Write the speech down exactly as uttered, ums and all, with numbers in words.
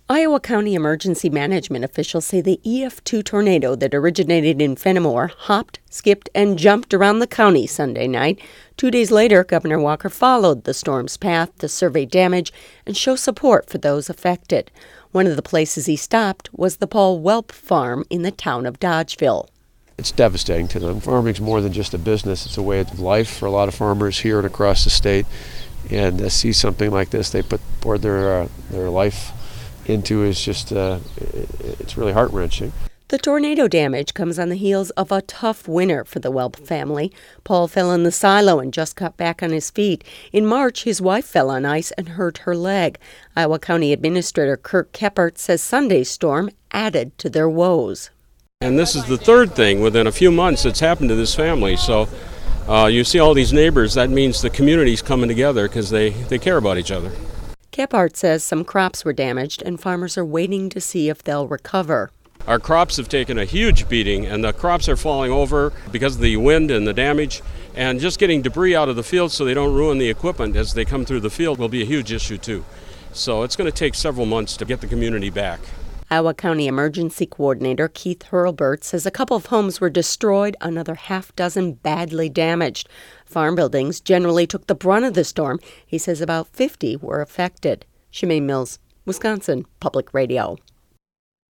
Iowa County emergency management officials say the E F two tornado that originated in Fenimore hopped, skipped, and jumped around the county Sunday night. Two days later, Governor Walker followed the storm's path to survey damage and show support for those affected. One of the places he stopped was the Paul Welp Farm in the town of Dodgeville. It's devastating to them. Farming's more than just a business. It's a way of life for a lot of farmers here and across the state. And to see something like this, they put poured their uh, their life into is just, uh, it's really heart-wrenching. The tornado damage comes on the heels of a tough winter for the Welp family. Paul fell in the silo and just got back on his feet. In March, his wife fell on ice and hurt her leg. Iowa County Administrator Kirk Keppert says Sunday's storm added to their woes. And this is the third thing within a few months that's happened to this family. So uh, you see all these neighbors, that means the community's coming together because they, they care about each other. Kephart says some crops were damaged and farmers are waiting to see if they'll recover. Our crops have taken a huge beating and the crops are falling over because of the wind and the damage, and just getting debris out of the field so they don't ruin the equipment as they come through the field will be a huge issue too. So it's going to take several months to get the community back. Iowa County Emergency Coordinator Keith Hurlburt says a couple of homes were destroyed, another half dozen badly damaged. Farm buildings generally took the brunt of the storm. He says about fifty were affected. Shemaine Mills, Wisconsin Public Radio.